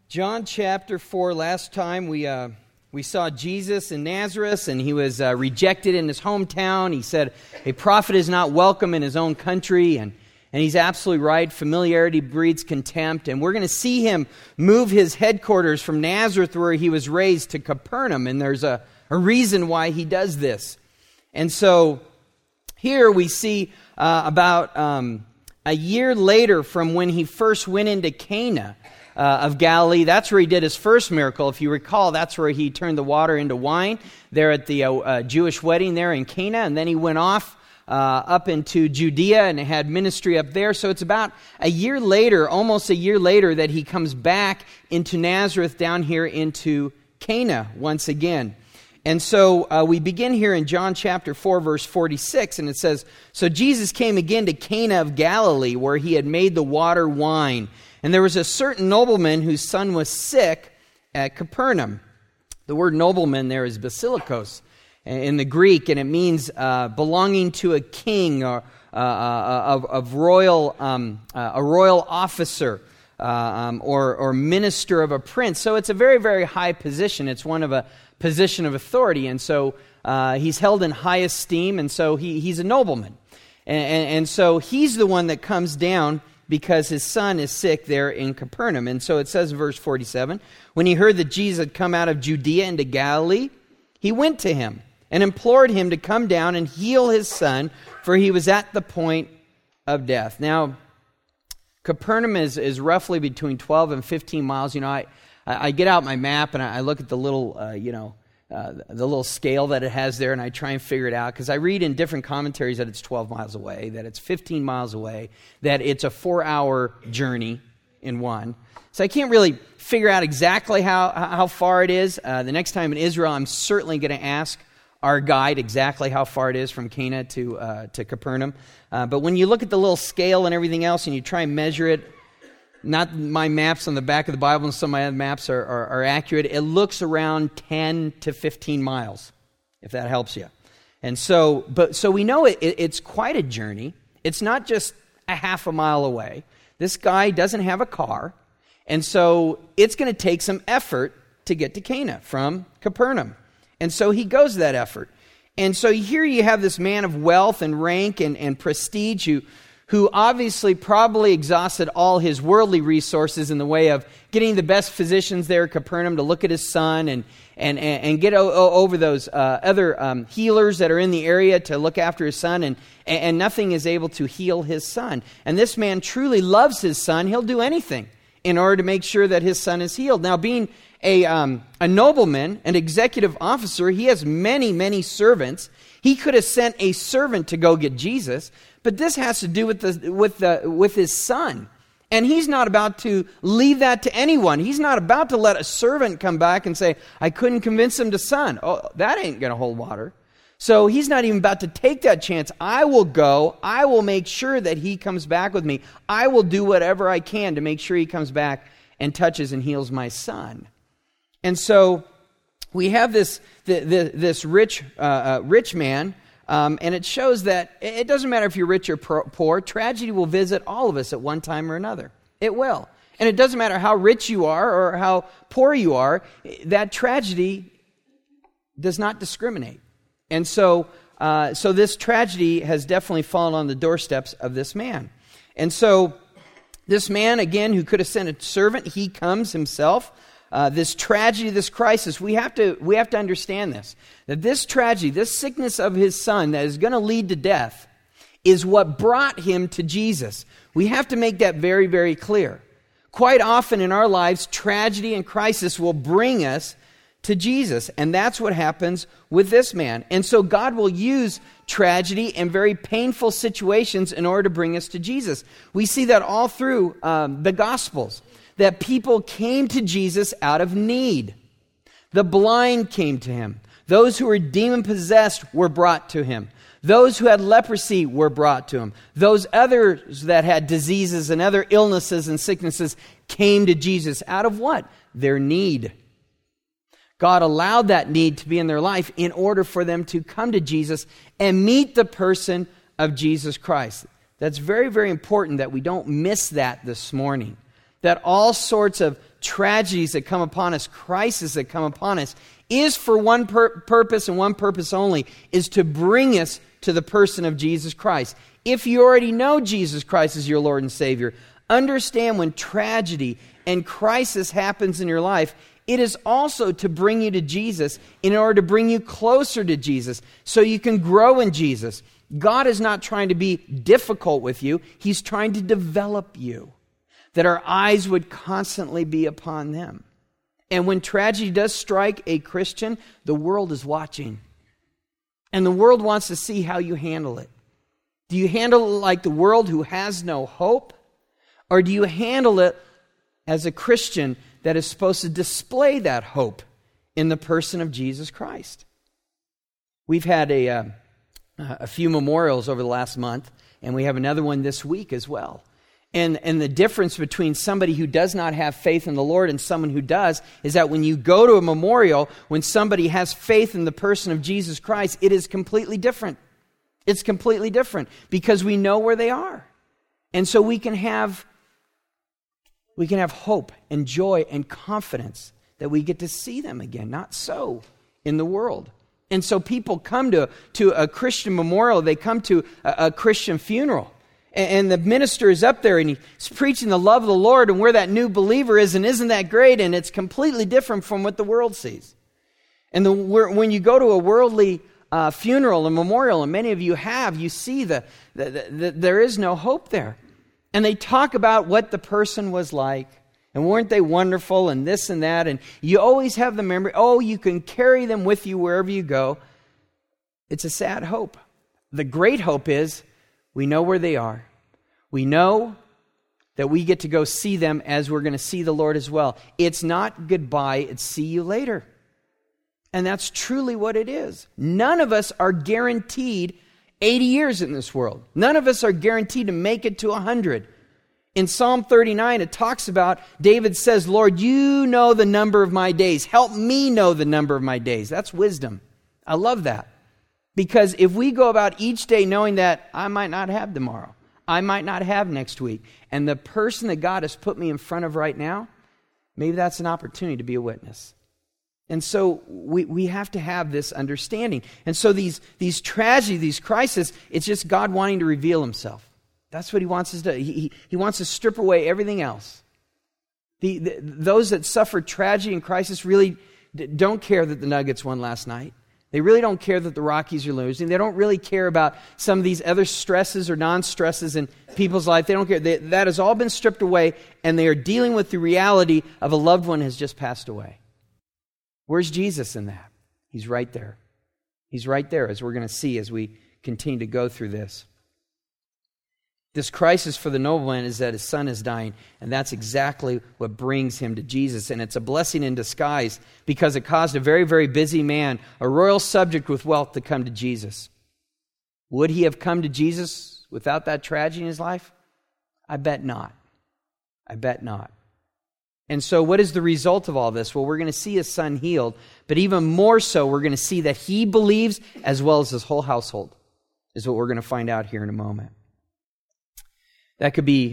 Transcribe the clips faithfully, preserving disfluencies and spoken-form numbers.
John chapter four, last time we uh, we saw Jesus in Nazareth, and he was uh, rejected in his hometown. He said, a prophet is not welcome in his own country, and, and he's absolutely right. Familiarity breeds contempt, and we're going to see him move his headquarters from Nazareth, where he was raised, to Capernaum, and there's a, a reason why he does this. And so here we see uh, about um, a year later from when he first went into Cana, Uh, of Galilee. That's where he did his first miracle. If you recall, that's where he turned the water into wine there at the uh, uh, Jewish wedding there in Cana. And then he went off uh, up into Judea and had ministry up there. So it's about a year later, almost a year later, that he comes back into Nazareth down here into Cana once again. And so uh, we begin here in John chapter four, verse forty-six, and it says, "So Jesus came again to Cana of Galilee, where he had made the water wine. And there was a certain nobleman whose son was sick at Capernaum." The word nobleman there is basilikos in the Greek, and it means uh, belonging to a king or uh, uh, of, of royal, um, uh, a royal officer uh, um, or, or minister of a prince. So it's a very, very high position. It's one of a position of authority, and so uh, he's held in high esteem, and so he, he's a nobleman. And, and, and so he's the one that comes down because his son is sick there in Capernaum. And so it says in verse forty-seven, "When he heard that Jesus had come out of Judea into Galilee, he went to him and implored him to come down and heal his son, for he was at the point of death." Now, Capernaum is, is roughly between twelve and fifteen miles. You know, I, I get out my map and I look at the little, uh, you know, Uh, the little scale that it has there, and I try and figure it out, because I read in different commentaries that it's twelve miles away, that it's fifteen miles away, that it's a four-hour journey in one. So I can't really figure out exactly how, how far it is. Uh, the next time in Israel, I'm certainly going to ask our guide exactly how far it is from Cana to, uh, to Capernaum. Uh, but when you look at the little scale and everything else, and you try and measure it, not my maps on the back of the Bible and some of my other maps are, are, are accurate, it looks around ten to fifteen miles, if that helps you. And so, but so we know it, it, it's quite a journey. It's not just a half a mile away. This guy doesn't have a car, and so it's going to take some effort to get to Cana from Capernaum. And so he goes that effort. And so here you have this man of wealth and rank and, and prestige who who obviously probably exhausted all his worldly resources in the way of getting the best physicians there at Capernaum to look at his son and and, and get o- over those uh, other um, healers that are in the area to look after his son, and, and nothing is able to heal his son. And this man truly loves his son. He'll do anything in order to make sure that his son is healed. Now, being a, um, a nobleman, an executive officer, he has many, many servants. He could have sent a servant to go get Jesus, but this has to do with the with the with his son. And he's not about to leave that to anyone. He's not about to let a servant come back and say, "I couldn't convince him to son." Oh, that ain't going to hold water. So he's not even about to take that chance. I will go. I will make sure that he comes back with me. I will do whatever I can to make sure he comes back and touches and heals my son. And so we have this the, the, this rich uh, uh, rich man. Um, and it shows that it doesn't matter if you're rich or poor. Tragedy will visit all of us at one time or another. It will. And it doesn't matter how rich you are or how poor you are. That tragedy does not discriminate. And so, uh, so this tragedy has definitely fallen on the doorsteps of this man. And so this man, again, who could have sent a servant, he comes himself. Uh, this tragedy, this crisis, we have to we have to understand this, that this tragedy, this sickness of his son that is going to lead to death is what brought him to Jesus. We have to make that very, very clear. Quite often in our lives, tragedy and crisis will bring us to Jesus, and that's what happens with this man. And so God will use tragedy and very painful situations in order to bring us to Jesus. We see that all through um, the Gospels, that people came to Jesus out of need. The blind came to him. Those who were demon-possessed were brought to him. Those who had leprosy were brought to him. Those others that had diseases and other illnesses and sicknesses came to Jesus out of what? Their need. God allowed that need to be in their life in order for them to come to Jesus and meet the person of Jesus Christ. That's very, very important that we don't miss that this morning. that all sorts of tragedies that come upon us, crises that come upon us, is for one pur- purpose and one purpose only, is to bring us to the person of Jesus Christ. If you already know Jesus Christ as your Lord and Savior, understand when tragedy and crisis happens in your life, it is also to bring you to Jesus in order to bring you closer to Jesus so you can grow in Jesus. God is not trying to be difficult with you. He's trying to develop you, that our eyes would constantly be upon them. And when tragedy does strike a Christian, the world is watching. And the world wants to see how you handle it. Do you handle it like the world who has no hope? Or do you handle it as a Christian that is supposed to display that hope in the person of Jesus Christ? We've had a, uh, a few memorials over the last month, and we have another one this week as well. And, and the difference between somebody who does not have faith in the Lord and someone who does is that when you go to a memorial, when somebody has faith in the person of Jesus Christ, it is completely different. It's completely different because we know where they are. And so we can have we can have hope and joy and confidence that we get to see them again. Not so in the world. And so people come to, to a Christian memorial, they come to a, a Christian funeral. And the minister is up there and he's preaching the love of the Lord and where that new believer is, and isn't that great? And it's completely different from what the world sees. And the, when you go to a worldly uh, funeral, a memorial, and many of you have, you see the, the, the, the there is no hope there. And they talk about what the person was like, and weren't they wonderful, and this and that, and you always have the memory, oh, you can carry them with you wherever you go. It's a sad hope. The great hope is we know where they are. We know that we get to go see them as we're going to see the Lord as well. It's not goodbye, it's see you later. And that's truly what it is. None of us are guaranteed eighty years in this world. None of us are guaranteed to make it to one hundred. In Psalm thirty-nine, it talks about, David says, Lord, you know the number of my days. Help me know the number of my days. That's wisdom. I love that. Because if we go about each day knowing that I might not have tomorrow, I might not have next week, and the person that God has put me in front of right now, maybe that's an opportunity to be a witness. And so we, we have to have this understanding. And so these, these tragedies, these crises, it's just God wanting to reveal himself. That's what he wants us to do. He, he, he wants to strip away everything else. The, the, those that suffer tragedy and crisis really d- don't care that the Nuggets won last night. They really don't care that the Rockies are losing. They don't really care about some of these other stresses or non-stresses in people's life. They don't care. They, that has all been stripped away, and they are dealing with the reality of a loved one has just passed away. Where's Jesus in that? He's right there. He's right there, as we're going to see as we continue to go through this. This crisis for the nobleman is that his son is dying, and that's exactly what brings him to Jesus. And it's a blessing in disguise because it caused a very, very busy man, a royal subject with wealth, to come to Jesus. Would he have come to Jesus without that tragedy in his life? I bet not. I bet not. And so what is the result of all this? Well, we're going to see his son healed, but even more so, we're going to see that he believes as well as his whole household, is what we're going to find out here in a moment. That could be,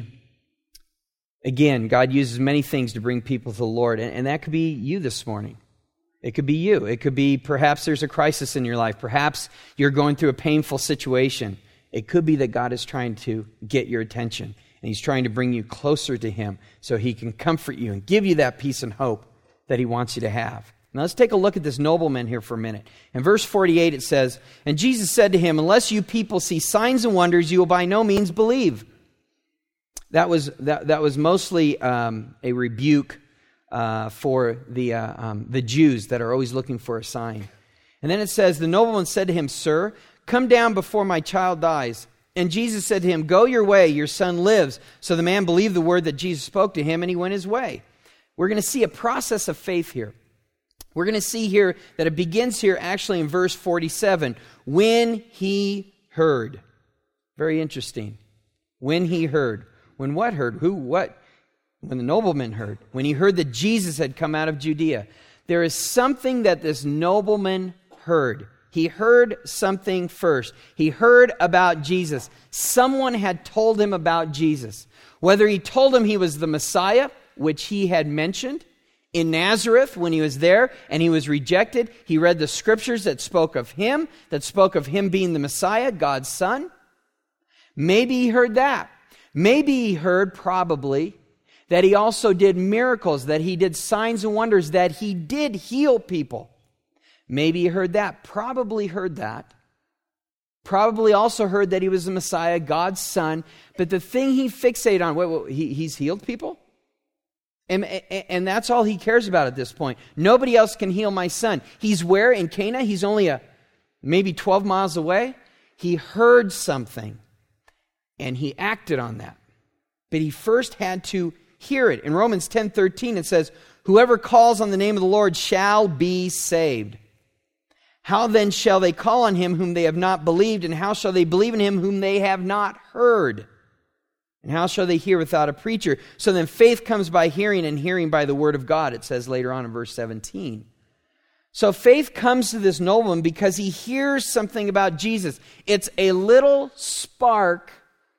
again, God uses many things to bring people to the Lord, and, and that could be you this morning. It could be you. It could be perhaps there's a crisis in your life. Perhaps you're going through a painful situation. It could be that God is trying to get your attention, and he's trying to bring you closer to him so he can comfort you and give you that peace and hope that he wants you to have. Now let's take a look at this nobleman here for a minute. In verse forty-eight it says, "And Jesus said to him, unless you people see signs and wonders, you will by no means believe." That was that, that was mostly um, a rebuke uh, for the uh, um, the Jews that are always looking for a sign. And then it says, the nobleman said to him, "Sir, come down before my child dies." And Jesus said to him, "Go your way, your son lives." So the man believed the word that Jesus spoke to him, and he went his way. We're going to see a process of faith here. We're going to see here that it begins here actually in verse forty-seven. When he heard. Very interesting. When he heard. When what heard? Who, what? When the nobleman heard. When he heard that Jesus had come out of Judea. There is something that this nobleman heard. He heard something first. He heard about Jesus. Someone had told him about Jesus. Whether he told him he was the Messiah, which he had mentioned in Nazareth when he was there and he was rejected. He read the scriptures that spoke of him, that spoke of him being the Messiah, God's Son. Maybe he heard that. Maybe he heard, probably, that he also did miracles, that he did signs and wonders, that he did heal people. Maybe he heard that. Probably heard that. Probably also heard that he was the Messiah, God's Son. But the thing he fixated on, wait, wait, he, he's healed people? And, and that's all he cares about at this point. Nobody else can heal my son. He's where? In Cana? He's only a maybe twelve miles away. He heard something, and he acted on that. But he first had to hear it. In Romans ten thirteen, it says, whoever calls on the name of the Lord shall be saved. How then shall they call on him whom they have not believed? And how shall they believe in him whom they have not heard? And how shall they hear without a preacher? So then faith comes by hearing, and hearing by the word of God, it says later on in verse seventeen. So faith comes to this nobleman because he hears something about Jesus. It's a little spark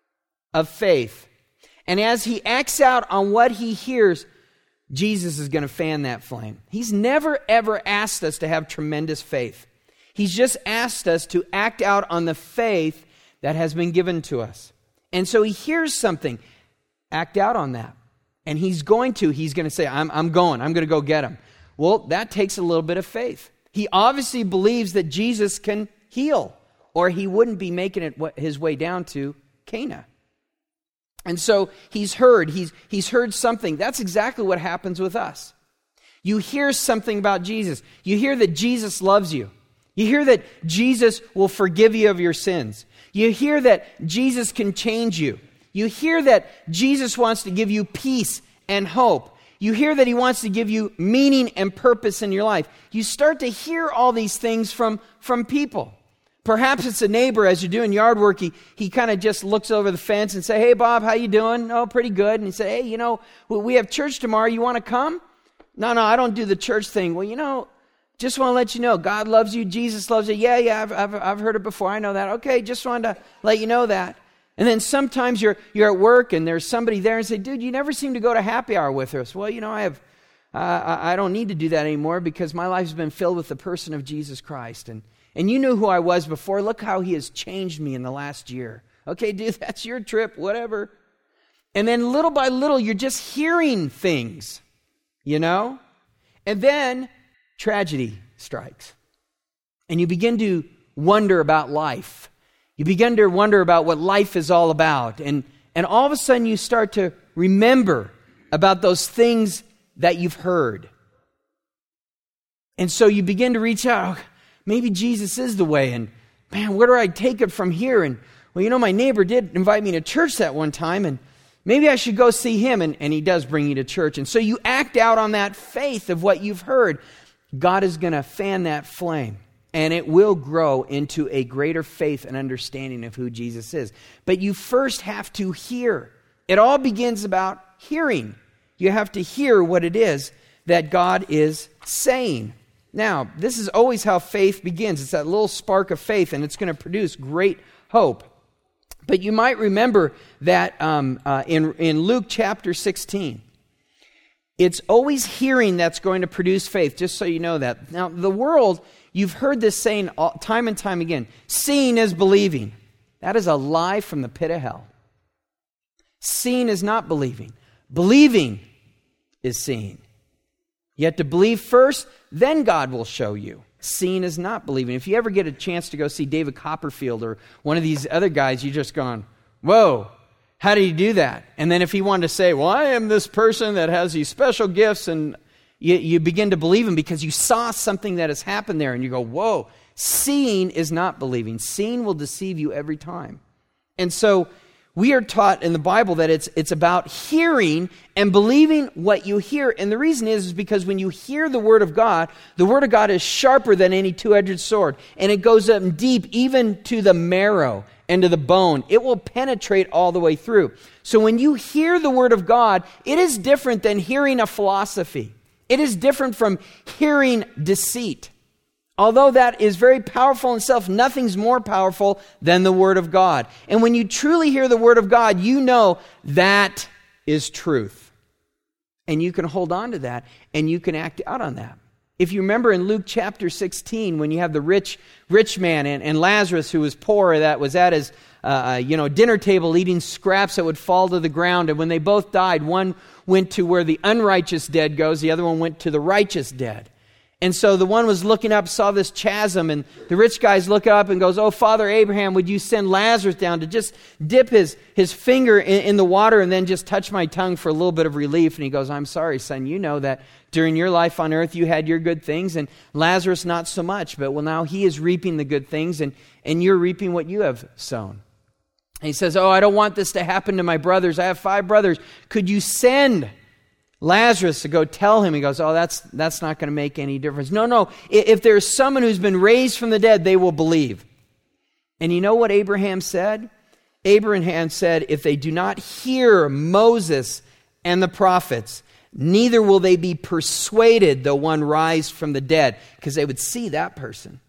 of faith. And as he acts out on what he hears, Jesus is going to fan that flame. He's never, ever asked us to have tremendous faith. He's just asked us to act out on the faith that has been given to us. And so he hears something. Act out on that. And he's going to. He's going to say, I'm, I'm going. I'm going to go get him. Well, that takes a little bit of faith. He obviously believes that Jesus can heal, or he wouldn't be making it his way down to Cana. And so he's heard. He's, he's heard something. That's exactly what happens with us. You hear something about Jesus. You hear that Jesus loves you. You hear that Jesus will forgive you of your sins. You hear that Jesus can change you. You hear that Jesus wants to give you peace and hope. You hear that he wants to give you meaning and purpose in your life. You start to hear all these things from, from people. Perhaps it's a neighbor as you're doing yard work. He, he kind of just looks over the fence and say, hey, Bob, how you doing? Oh, pretty good. And he said, hey, you know, we have church tomorrow. You want to come? No, no, I don't do the church thing. Well, you know, just want to let you know, God loves you. Jesus loves you. Yeah, yeah, I've, I've, I've heard it before. I know that. Okay, just wanted to let you know that. And then sometimes you're you're at work and there's somebody there and say, dude, you never seem to go to happy hour with us. Well, you know, I have, uh, I, I don't need to do that anymore because my life's been filled with the person of Jesus Christ. And, and you knew who I was before. Look how he has changed me in the last year. Okay, dude, that's your trip, whatever. And then little by little, you're just hearing things, you know? And then tragedy strikes. And you begin to wonder about life. You begin to wonder about what life is all about. And, and all of a sudden you start to remember about those things that you've heard. And so you begin to reach out. Oh, maybe Jesus is the way. And man, where do I take it from here? And well, you know, my neighbor did invite me to church that one time. And maybe I should go see him. And, and he does bring you to church. And so you act out on that faith of what you've heard. God is going to fan that flame. And it will grow into a greater faith and understanding of who Jesus is. But you first have to hear. It all begins about hearing. You have to hear what it is that God is saying. Now, this is always how faith begins. It's that little spark of faith, and it's going to produce great hope. But you might remember that um, uh, in, in Luke chapter sixteen, it's always hearing that's going to produce faith, just so you know that. Now, the world, you've heard this saying all, time and time again, seeing is believing. That is a lie from the pit of hell. Seeing is not believing. Believing is seeing. You have to believe first, then God will show you. Seeing is not believing. If you ever get a chance to go see David Copperfield or one of these other guys, you're just going, whoa, how did he do that? And then if he wanted to say, well, I am this person that has these special gifts, and you, you begin to believe him because you saw something that has happened there, and you go, whoa, seeing is not believing. Seeing will deceive you every time. And so we are taught in the Bible that it's it's about hearing and believing what you hear. And the reason is, is because when you hear the Word of God, the Word of God is sharper than any two-edged sword. And it goes up deep even to the marrow and to the bone. It will penetrate all the way through. So when you hear the Word of God, it is different than hearing a philosophy. It is different from hearing deceit. Although that is very powerful in itself, nothing's more powerful than the Word of God. And when you truly hear the Word of God, you know that is truth. And you can hold on to that, and you can act out on that. If you remember in Luke chapter sixteen, when you have the rich rich man and, and Lazarus who was poor, that was at his uh, you know dinner table eating scraps that would fall to the ground. And when they both died, one went to where the unrighteous dead goes, the other one went to the righteous dead. And so the one was looking up, saw this chasm, and the rich guy's look up and goes, "Oh, Father Abraham, would you send Lazarus down to just dip his, his finger in, in the water and then just touch my tongue for a little bit of relief?" And he goes, "I'm sorry, son, you know that during your life on earth you had your good things, and Lazarus not so much. But well, now he is reaping the good things, and, and you're reaping what you have sown." And he says, "Oh, I don't want this to happen to my brothers. I have five brothers. Could you send Lazarus to go tell him?" He goes, "Oh, that's that's not going to make any difference." No, no. If there's someone who's been raised from the dead, they will believe. And you know what Abraham said? Abraham said, "If they do not hear Moses and the prophets, neither will they be persuaded though one rise from the dead," because they would see that person.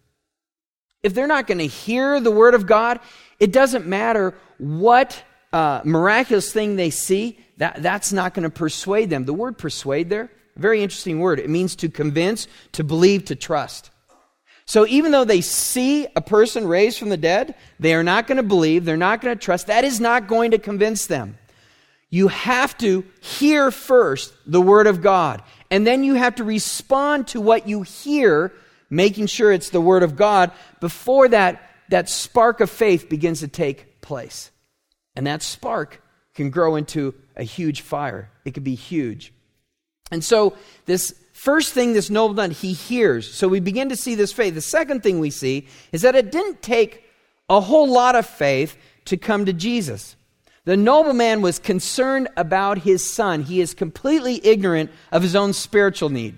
If they're not going to hear the word of God, it doesn't matter what uh, miraculous thing they see. That, that's not going to persuade them. The word persuade there, a very interesting word. It means to convince, to believe, to trust. So even though they see a person raised from the dead, they are not going to believe, they're not going to trust. That is not going to convince them. You have to hear first the word of God, and then you have to respond to what you hear, making sure it's the word of God, before that, that spark of faith begins to take place. And that spark can grow into a huge fire. It could be huge. And so this first thing this nobleman, he hears. So we begin to see this faith. The second thing we see is that it didn't take a whole lot of faith to come to Jesus. The nobleman was concerned about his son. He is completely ignorant of his own spiritual need.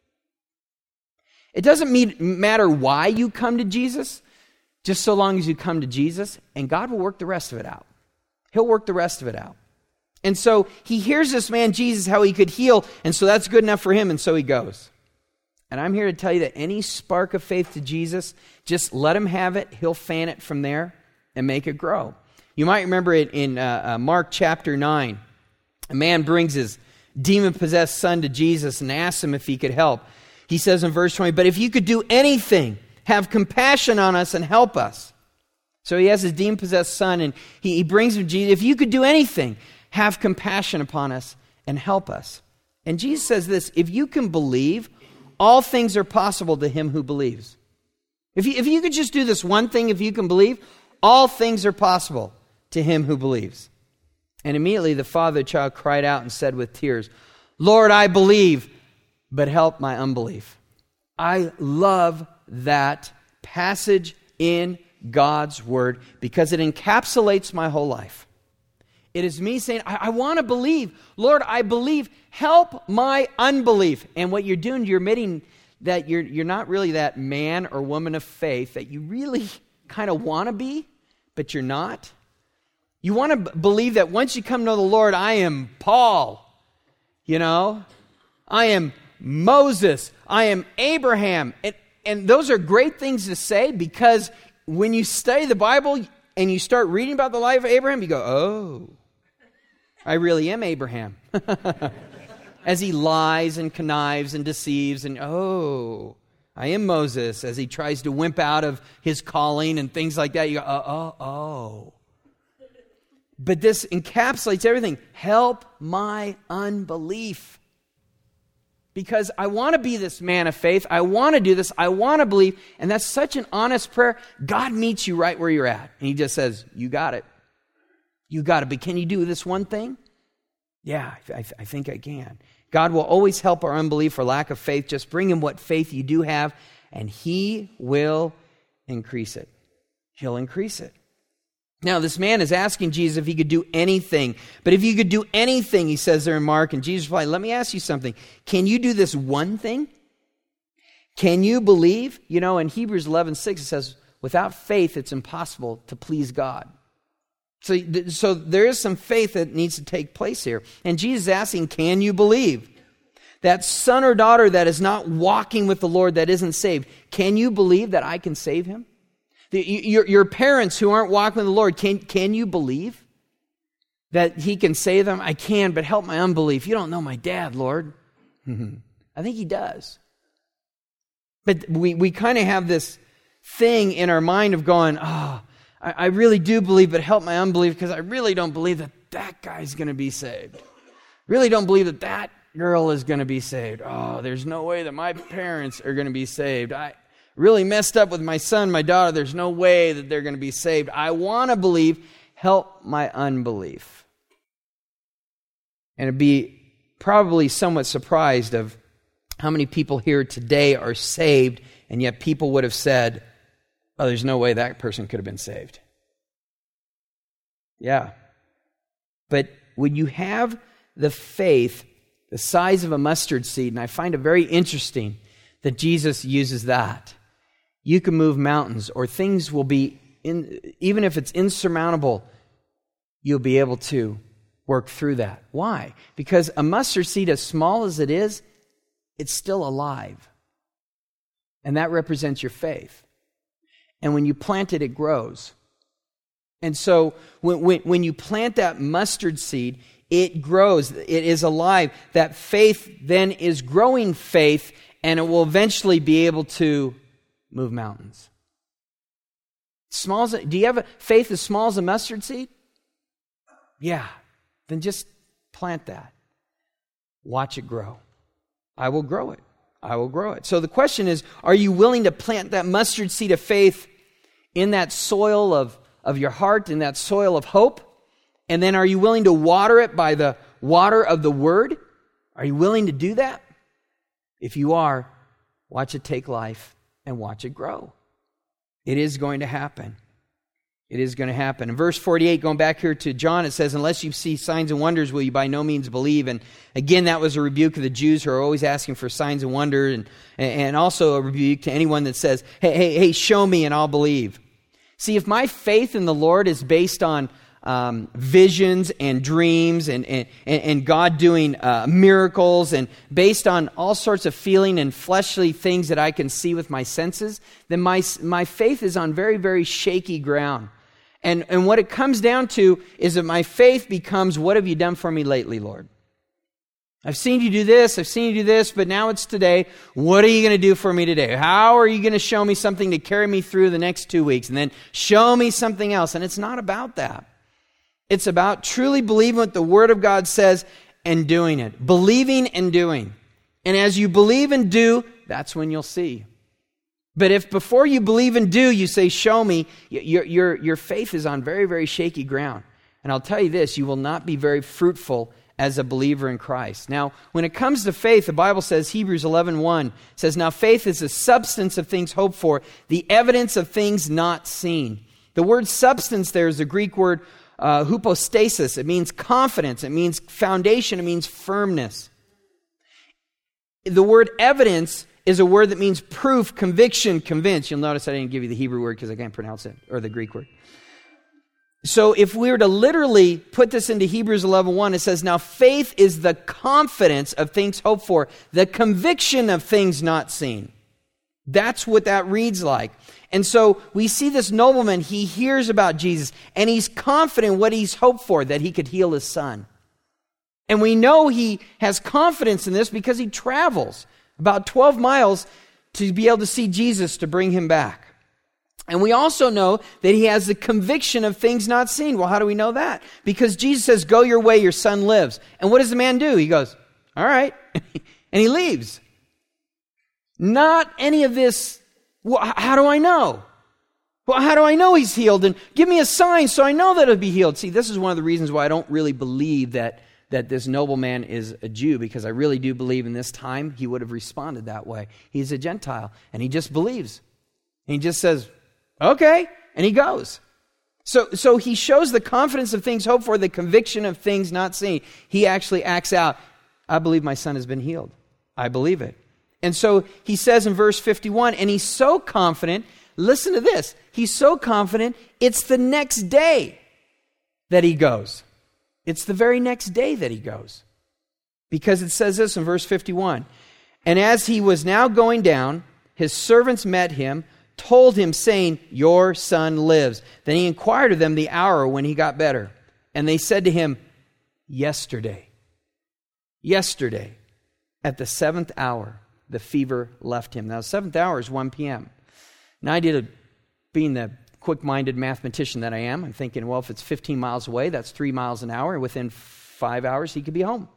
It doesn't mean, matter why you come to Jesus, just so long as you come to Jesus, and God will work the rest of it out. He'll work the rest of it out. And so he hears this man, Jesus, how he could heal, and so that's good enough for him, and so he goes. And I'm here to tell you that any spark of faith to Jesus, just let him have it. He'll fan it from there and make it grow. You might remember it in uh, uh, Mark chapter nine. A man brings his demon-possessed son to Jesus and asks him if he could help. He says in verse twenty, "But if you could do anything, have compassion on us and help us." So he has his demon-possessed son, and he, he brings him to Jesus. "If you could do anything, have compassion upon us and help us." And Jesus says this, if you can believe, all things are possible to him who believes. If you, if you could just do this one thing, if you can believe, all things are possible to him who believes. And immediately the father of the child cried out and said with tears, "Lord, I believe, but help my unbelief." I love that passage in God's word because it encapsulates my whole life. It is me saying, I, I want to believe. Lord, I believe. Help my unbelief. And what you're doing, you're admitting that you're, you're not really that man or woman of faith that you really kind of want to be, but you're not. You want to b- believe that once you come to know the Lord, I am Paul, you know, I am Moses, I am Abraham. And, and those are great things to say because when you study the Bible and you start reading about the life of Abraham, you go, oh, I really am Abraham. As he lies and connives and deceives, and oh, I am Moses, as he tries to wimp out of his calling and things like that. You go, oh, oh, oh. But this encapsulates everything. Help my unbelief. Because I want to be this man of faith. I want to do this. I want to believe. And that's such an honest prayer. God meets you right where you're at. And he just says, you got it. You got it. But can you do this one thing? Yeah, I, th- I think I can. God will always help our unbelief or lack of faith. Just bring him what faith you do have, and he will increase it. He'll increase it. Now, this man is asking Jesus if he could do anything. But if you could do anything, he says there in Mark, and Jesus replied, let me ask you something. Can you do this one thing? Can you believe? You know, in Hebrews eleven six, it says, without faith, it's impossible to please God. So, so there is some faith that needs to take place here. And Jesus is asking, can you believe? that son or daughter that is not walking with the Lord, that isn't saved, can you believe that I can save him? The, your, your parents who aren't walking with the Lord, can, can you believe that he can save them? I can, but help my unbelief. You don't know my dad, Lord. I think he does. But we, we kind of have this thing in our mind of going, oh, I, I really do believe, but help my unbelief, because I really don't believe that that guy's going to be saved. Really don't believe that that girl is going to be saved. Oh, there's no way that my parents are going to be saved. I really messed up with my son, my daughter. There's no way that they're going to be saved. I want to believe. Help my unbelief. And it'd be probably somewhat surprised of how many people here today are saved, and yet people would have said, oh, there's no way that person could have been saved. Yeah. But when you have the faith the size of a mustard seed, and I find it very interesting that Jesus uses that. You can move mountains, or things will be, in, even if it's insurmountable, you'll be able to work through that. Why? Because a mustard seed, as small as it is, it's still alive. And that represents your faith. And when you plant it, it grows. And so when, when, when you plant that mustard seed, it grows. It is alive. That faith then is growing faith, and it will eventually be able to move mountains. Small as, do you have a faith as small as a mustard seed? Yeah. Then just plant that. Watch it grow. I will grow it. I will grow it. So the question is, are you willing to plant that mustard seed of faith in that soil of, of your heart, in that soil of hope? And then are you willing to water it by the water of the Word? Are you willing to do that? If you are, watch it take life and watch it grow. It is going to happen. It is going to happen. In verse forty-eight, going back here to John, it says, unless you see signs and wonders, will you by no means believe? And again, that was a rebuke of the Jews who are always asking for signs and wonders, and, and also a rebuke to anyone that says, hey, hey, hey, show me and I'll believe. See, if my faith in the Lord is based on Um, visions and dreams and, and, and God doing uh, miracles and based on all sorts of feeling and fleshly things that I can see with my senses, then my, my faith is on very, very shaky ground. And, and what it comes down to is that my faith becomes, what have you done for me lately, Lord? I've seen you do this, I've seen you do this, but now it's today. What are you going to do for me today? How are you going to show me something to carry me through the next two weeks? And then show me something else. And it's not about that. It's about truly believing what the Word of God says and doing it. Believing and doing. And as you believe and do, that's when you'll see. But if before you believe and do, you say, show me, your, your, your faith is on very, very shaky ground. And I'll tell you this, you will not be very fruitful as a believer in Christ. Now, when it comes to faith, the Bible says, Hebrews eleven one says, now faith is the substance of things hoped for, the evidence of things not seen. The word substance there is the Greek word Uh, hypostasis. It means confidence. It means foundation. It means firmness. The word evidence is a word that means proof, conviction, convince. You'll notice I didn't give you the Hebrew word because I can't pronounce it, or the Greek word. So if we were to literally put this into Hebrews eleven one, it says, now faith is the confidence of things hoped for, the conviction of things not seen. That's what that reads like. And so we see this nobleman, he hears about Jesus, and he's confident what he's hoped for, that he could heal his son. And we know he has confidence in this because he travels about twelve miles to be able to see Jesus to bring him back. And we also know that he has the conviction of things not seen. Well, how do we know that? Because Jesus says, go your way, your son lives. And what does the man do? He goes, all right. And he leaves. Not any of this, well, how do I know? Well, how do I know he's healed? And give me a sign so I know that he'll be healed. See, this is one of the reasons why I don't really believe that, that this nobleman is a Jew, because I really do believe in this time he would have responded that way. He's a Gentile, and he just believes. And he just says, okay, and he goes. So, so he shows the confidence of things hoped for, the conviction of things not seen. He actually acts out, I believe my son has been healed. I believe it. And so he says in verse fifty-one, and he's so confident, listen to this, he's so confident, it's the next day that he goes. It's the very next day that he goes. Because it says this in verse fifty-one. And as he was now going down, his servants met him, told him, saying, your son lives. Then he inquired of them the hour when he got better. And they said to him, yesterday, yesterday, at the seventh hour, the fever left him. Now, the seventh hour is one p.m. Now, I did a, being the quick-minded mathematician that I am, I'm thinking, well, if it's fifteen miles away, that's three miles an hour. Within five hours, he could be home.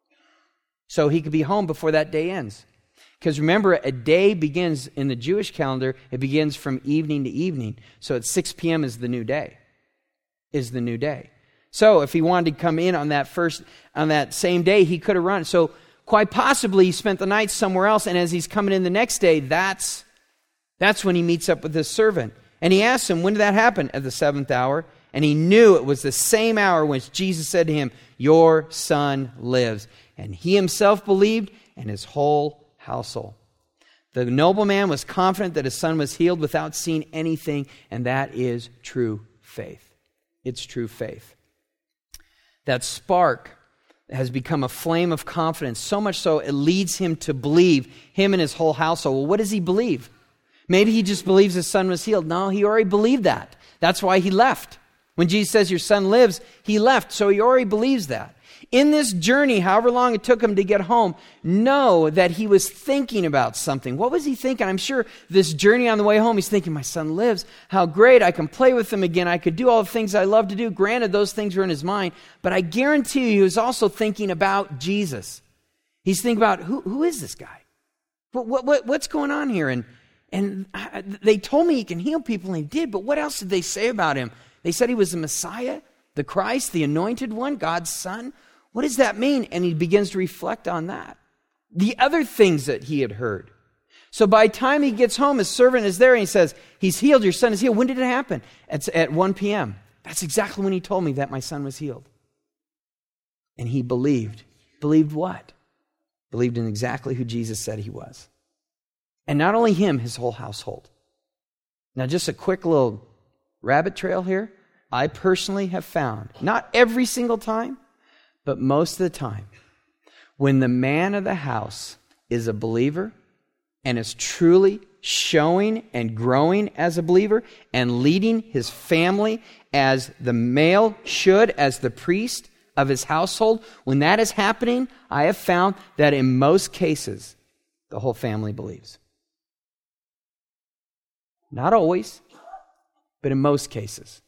So he could be home before that day ends. Because remember, a day begins in the Jewish calendar, it begins from evening to evening. So at six p.m. is the new day, is the new day. So if he wanted to come in on that first, on that same day, he could have run. So quite possibly he spent the night somewhere else, and as he's coming in the next day, that's, that's when he meets up with his servant. And he asks him, when did that happen? At the seventh hour. And he knew it was the same hour when Jesus said to him, your son lives. And he himself believed, and his whole household. The nobleman was confident that his son was healed without seeing anything, and that is true faith. It's true faith. That spark has become a flame of confidence, so much so it leads him to believe, him and his whole household. Well, what does he believe? Maybe he just believes his son was healed. No, he already believed that. That's why he left. When Jesus says your son lives, he left. So he already believes that. In this journey, however long it took him to get home, know that he was thinking about something. What was he thinking? I'm sure this journey on the way home, he's thinking, my son lives. How great. I can play with him again. I could do all the things I love to do. Granted, those things were in his mind. But I guarantee you, he was also thinking about Jesus. He's thinking about, who, who is this guy? What, what, what, what's going on here? And, and I, they told me he can heal people, and he did. But what else did they say about him? They said he was the Messiah, the Christ, the anointed one, God's son. What does that mean? And he begins to reflect on that. The other things that he had heard. So by the time he gets home, his servant is there and he says, he's healed, your son is healed. When did it happen? It's at one p.m. That's exactly when he told me that my son was healed. And he believed. Believed what? Believed in exactly who Jesus said he was. And not only him, his whole household. Now just a quick little rabbit trail here. I personally have found, not every single time, but most of the time, when the man of the house is a believer and is truly showing and growing as a believer and leading his family as the male should, as the priest of his household, when that is happening, I have found that in most cases, the whole family believes. Not always, but in most cases.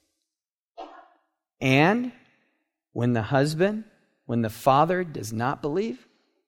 And when the husband, when the father does not believe,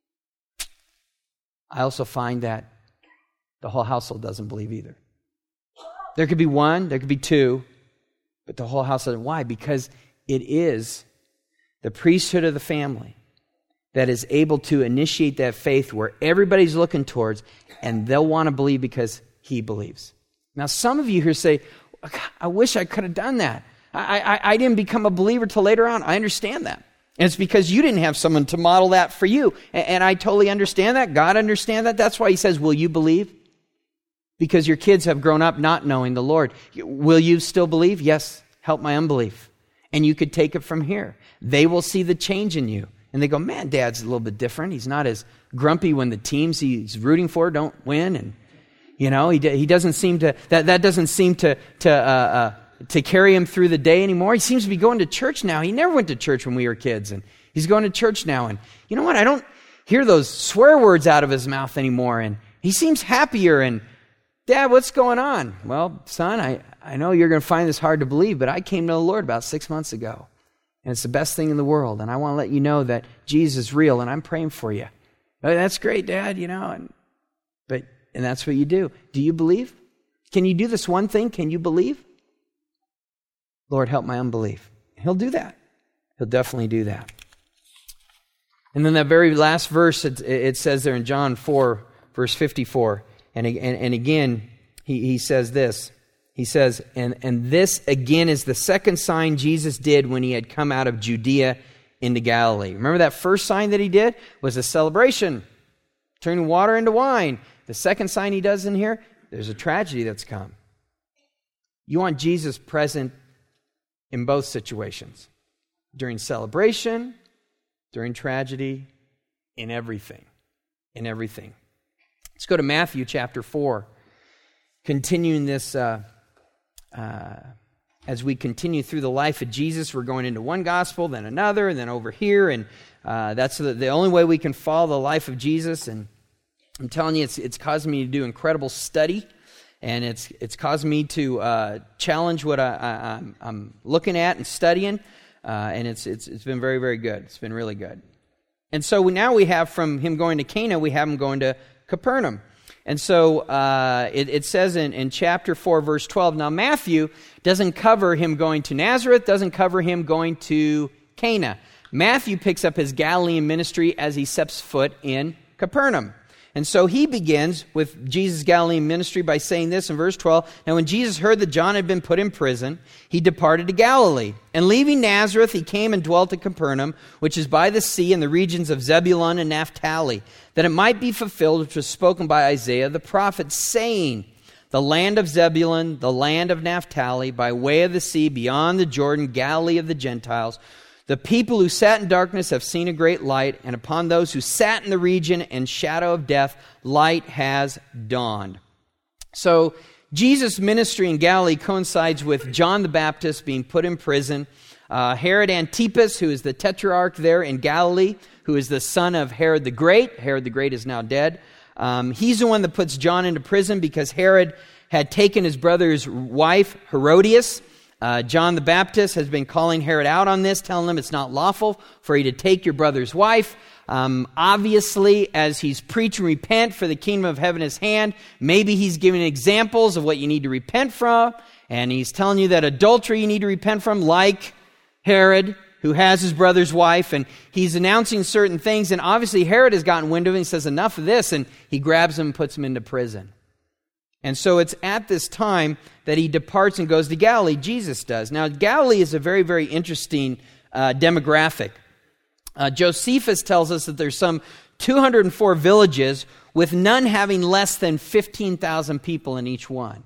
I also find that the whole household doesn't believe either. There could be one, there could be two, but the whole house doesn't. Why? Because it is the priesthood of the family that is able to initiate that faith where everybody's looking towards, and they'll want to believe because he believes. Now, some of you here say, I wish I could have done that. I, I, I didn't become a believer till later on. I understand that. And it's because you didn't have someone to model that for you. And, and I totally understand that. God understands that. That's why he says, will you believe? Because your kids have grown up not knowing the Lord. Will you still believe? Yes, help my unbelief. And you could take it from here. They will see the change in you. And they go, man, Dad's a little bit different. He's not as grumpy when the teams he's rooting for don't win. And, you know, he he doesn't seem to, that, that doesn't seem to, to, uh, uh, to carry him through the day anymore. He seems to be going to church now. He never went to church when we were kids, and he's going to church now. And you know what? I don't hear those swear words out of his mouth anymore. And he seems happier. And Dad, what's going on? Well, son, I, I know you're going to find this hard to believe, but I came to the Lord about six months ago. And it's the best thing in the world. And I want to let you know that Jesus is real, and I'm praying for you. Oh, that's great, Dad, you know. And, but and that's what you do. Do you believe? Can you do this one thing? Can you believe? Lord, help my unbelief. He'll do that. He'll definitely do that. And then that very last verse, it, it says there in John four, verse fifty-four. And, and, and again, he, he says this. He says, and, and this again is the second sign Jesus did when he had come out of Judea into Galilee. Remember that first sign that he did was a celebration, turning water into wine. The second sign he does in here, there's a tragedy that's come. You want Jesus present in both situations. During celebration, during tragedy, in everything. In everything. Let's go to Matthew chapter four. Continuing this, uh, uh, as we continue through the life of Jesus, we're going into one gospel, then another, and then over here, and uh, that's the, the only way we can follow the life of Jesus. And I'm telling you, it's it's caused me to do incredible study, and it's it's caused me to uh, challenge what I, I, I'm, I'm looking at and studying, uh, and it's it's it's been very very good. It's been really good. And so we, now we have from him going to Cana, we have him going to Capernaum. And so uh, it, it says in, in chapter four, verse twelve, now Matthew doesn't cover him going to Nazareth, doesn't cover him going to Cana. Matthew picks up his Galilean ministry as he steps foot in Capernaum. And so he begins with Jesus' Galilean ministry by saying this in verse twelve, now when Jesus heard that John had been put in prison, he departed to Galilee. And leaving Nazareth, he came and dwelt at Capernaum, which is by the sea in the regions of Zebulun and Naphtali, that it might be fulfilled which was spoken by Isaiah the prophet, saying, the land of Zebulun, the land of Naphtali, by way of the sea, beyond the Jordan, Galilee of the Gentiles. The people who sat in darkness have seen a great light, and upon those who sat in the region and shadow of death, light has dawned. So Jesus' ministry in Galilee coincides with John the Baptist being put in prison. Uh, Herod Antipas, who is the tetrarch there in Galilee, who is the son of Herod the Great. Herod the Great is now dead. Um, he's the one that puts John into prison because Herod had taken his brother's wife, Herodias. Uh, John the Baptist has been calling Herod out on this, telling him it's not lawful for you to take your brother's wife. Um, obviously, as he's preaching repent for the kingdom of heaven is hand, maybe he's giving examples of what you need to repent from, and he's telling you that adultery you need to repent from, like Herod, who has his brother's wife, and he's announcing certain things, and obviously Herod has gotten wind of it, and he says, enough of this, and he grabs him and puts him into prison. And so it's at this time that he departs and goes to Galilee. Jesus does. Now, Galilee is a very, very interesting uh, demographic. Uh, Josephus tells us that there's some two hundred four villages with none having less than fifteen thousand people in each one.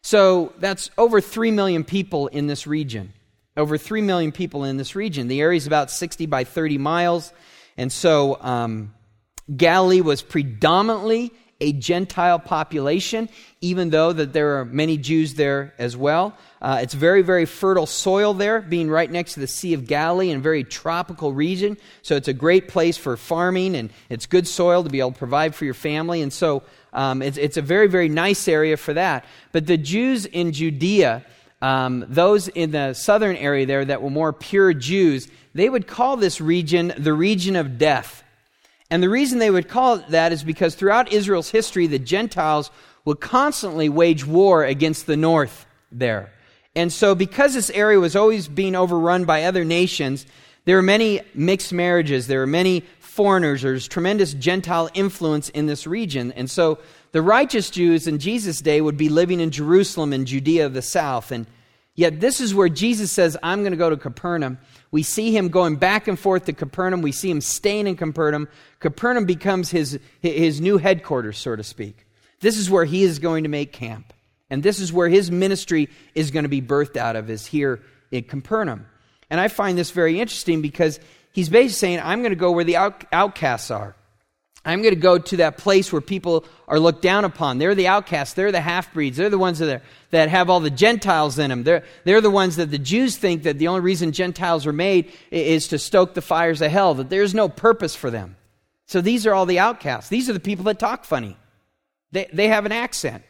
So that's over three million people in this region. Over three million people in this region. The area is about sixty by thirty miles. And so um, Galilee was predominantly a Gentile population, even though that there are many Jews there as well. Uh, it's very, very fertile soil there, being right next to the Sea of Galilee in a very tropical region. So it's a great place for farming, and it's good soil to be able to provide for your family. And so um, it's, it's a very, very nice area for that. But the Jews in Judea, um, those in the southern area there that were more pure Jews, they would call this region the region of death. And the reason they would call it that is because throughout Israel's history, the Gentiles would constantly wage war against the north there. And so because this area was always being overrun by other nations, there were many mixed marriages, there were many foreigners, there's tremendous Gentile influence in this region. And so the righteous Jews in Jesus' day would be living in Jerusalem and Judea of the south. And yet this is where Jesus says, I'm going to go to Capernaum. We see him going back and forth to Capernaum. We see him staying in Capernaum. Capernaum becomes his, his new headquarters, so to speak. This is where he is going to make camp. And this is where his ministry is going to be birthed out of, is here in Capernaum. And I find this very interesting because he's basically saying, I'm going to go where the out, outcasts are. I'm going to go to that place where people are looked down upon. They're the outcasts. They're the half-breeds. They're the ones that, are, that have all the Gentiles in them. They're, they're the ones that the Jews think that the only reason Gentiles were made is to stoke the fires of hell, that there's no purpose for them. So these are all the outcasts. These are the people that talk funny. They, they have an accent.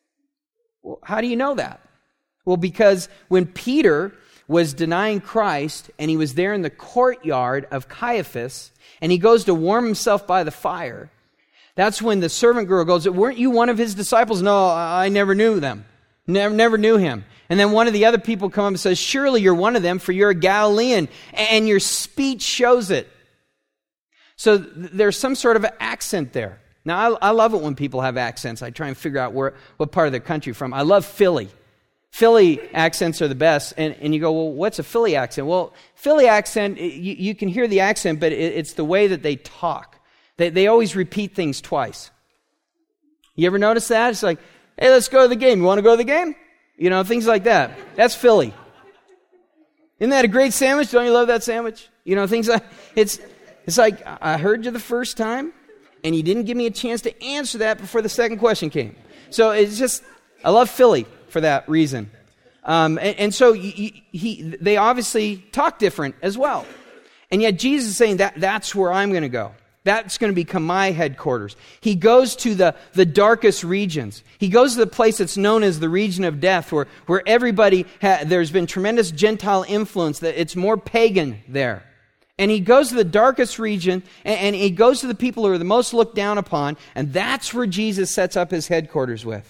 Well, how do you know that? Well, because when Peter was denying Christ and he was there in the courtyard of Caiaphas, and he goes to warm himself by the fire, that's when the servant girl goes, weren't you one of his disciples? No, I never knew them. Never, never knew him. And then one of the other people come up and says, surely you're one of them, for you're a Galilean, and your speech shows it. So there's some sort of accent there. Now, I, I love it when people have accents. I try and figure out where what part of their country from. I love Philly. Philly accents are the best. And, and you go, well, what's a Philly accent? Well, Philly accent, you, you can hear the accent, but it, it's the way that they talk. They, they always repeat things twice. You ever notice that? It's like, hey, let's go to the game. You want to go to the game? You know, things like that. That's Philly. Isn't that a great sandwich? Don't you love that sandwich? You know, things like, it's, It's like, I heard you the first time, and you didn't give me a chance to answer that before the second question came. So it's just, I love Philly for that reason. Um, and, and so he, he, they obviously talk different as well. And yet Jesus is saying that that's where I'm going to go. That's going to become my headquarters. He goes to the, the darkest regions. He goes to the place that's known as the region of death, where, where everybody, ha- there's been tremendous Gentile influence, that it's more pagan there. And he goes to the darkest region, and, and he goes to the people who are the most looked down upon, and that's where Jesus sets up his headquarters with.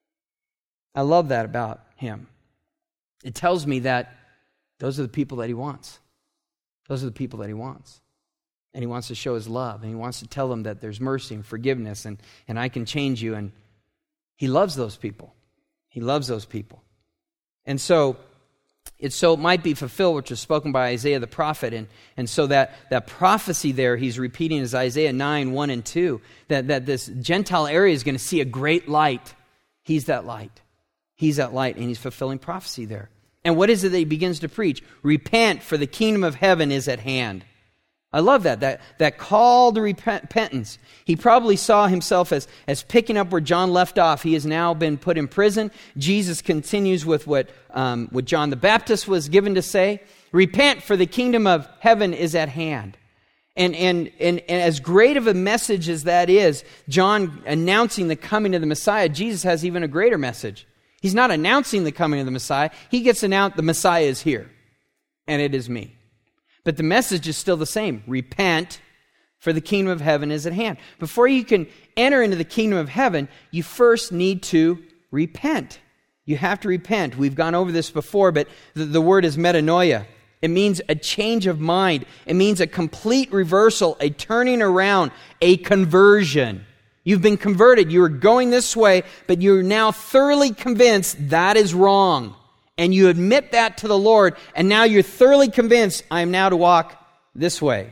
I love that about him. It tells me that those are the people that he wants. Those are the people that he wants. And he wants to show his love, and he wants to tell them that there's mercy and forgiveness, and, and I can change you. And he loves those people. He loves those people. And so, it's so it might be fulfilled, which was spoken by Isaiah the prophet. And, and so that, that prophecy there, he's repeating is Isaiah nine, one and two, that, that this Gentile area is going to see a great light. He's that light. He's that light, and he's fulfilling prophecy there. And what is it that he begins to preach? Repent, for the kingdom of heaven is at hand. I love that, that, that call to repentance. He probably saw himself as, as picking up where John left off. He has now been put in prison. Jesus continues with what, um, what John the Baptist was given to say. Repent, for the kingdom of heaven is at hand. And, and, and, and as great of a message as that is, John announcing the coming of the Messiah, Jesus has even a greater message. He's not announcing the coming of the Messiah. He gets announced the Messiah is here, and it is me. But the message is still the same. Repent, for the kingdom of heaven is at hand. Before you can enter into the kingdom of heaven, you first need to repent. You have to repent. We've gone over this before, but the, the word is metanoia. It means a change of mind. It means a complete reversal, a turning around, a conversion. You've been converted. You were going this way, but you're now thoroughly convinced that is wrong. And you admit that to the Lord, and now you're thoroughly convinced, I am now to walk this way,